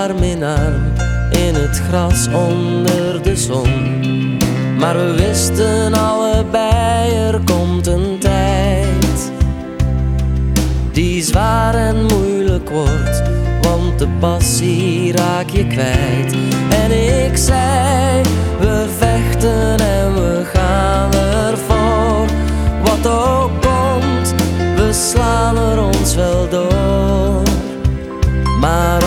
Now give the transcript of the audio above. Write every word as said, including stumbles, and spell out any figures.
arm in arm in het gras onder de zon. Maar we wisten allebei, er komt een tijd die zwaar en moeilijk wordt, want de passie raak je kwijt. En ik zei, we vechten en we gaan ervoor. Wat ook komt, we slaan er ons wel door. Maar